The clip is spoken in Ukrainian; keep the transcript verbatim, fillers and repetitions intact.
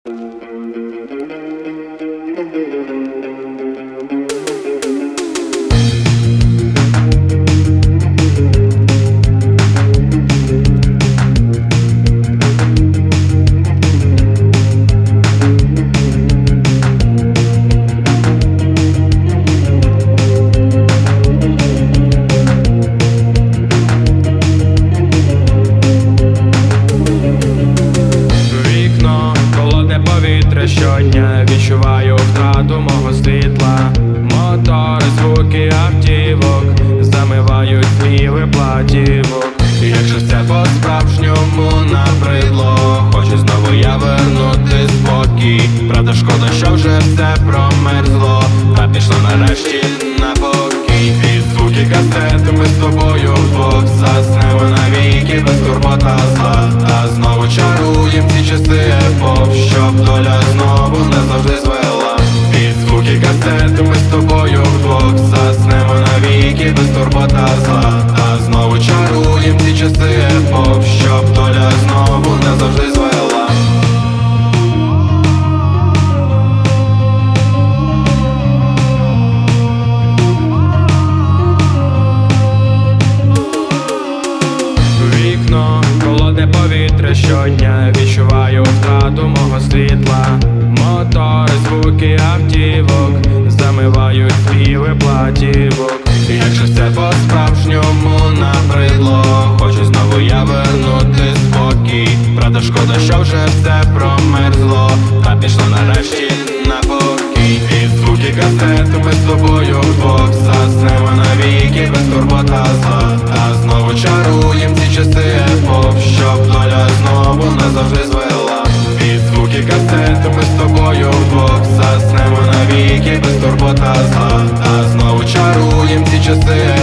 Щодня відчуваю втрату мого світла. Мотори, звуки автівок замивають співи платівок. І якщо все по-справжньому набридло, хочу знову я вернути спокій. Правда, шкода, що вже все промерзло, та пішло нарешті на покій. І звуки касети ми з тобою вдвох заснемо навіки без турбота зла. Та знову чаруєм ці часи епох, щоб доля знову не завжди звела. І звуки касети ми з тобою вдвох заснемо навіки без турбота зла. Та знову чаруєм ці часи епох, щоб доля знову не завжди звела. Вікно, холодне повітря, щодня відчуваю втрату мого світла. Мотори, звуки автівок замивають співи платівок. І якщо все по-справжньому набридло, хочу знову я вернути спокій. Правда, шкода, що вже все промерзло, та пішло нарешті на покій. І звуки касети ми з тобою вдвох заснемо навіки без турбота зла. Та знову чаруєм ці часи епох, щоб доля знову не завжди звела. І звуки касети ми з тобою вдвох заснемо навіки без турбота зла. Та знову чаруєм ці часи